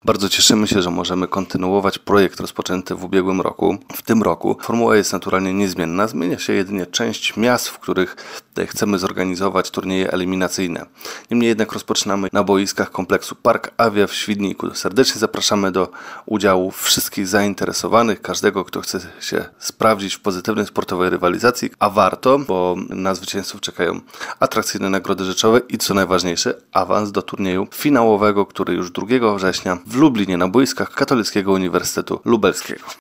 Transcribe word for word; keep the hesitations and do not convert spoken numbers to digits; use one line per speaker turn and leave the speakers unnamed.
Bardzo cieszymy się, że możemy kontynuować projekt rozpoczęty w ubiegłym roku. W tym roku formuła jest naturalnie niezmienna, zmienia się jedynie część miast, w których chcemy zorganizować turnieje eliminacyjne. Niemniej jednak rozpoczynamy na boiskach kompleksu Park Avia w Świdniku. Serdecznie zapraszamy do udziału wszystkich zainteresowanych, każdego, kto chce się sprawdzić w pozytywnej sportowej rywalizacji, a warto, bo na zwycięzców czekają atrakcyjne nagrody rzeczowe i co najważniejsze, awans do turnieju finałowego, który już drugiego września w Lublinie na boiskach Katolickiego Uniwersytetu Lubelskiego.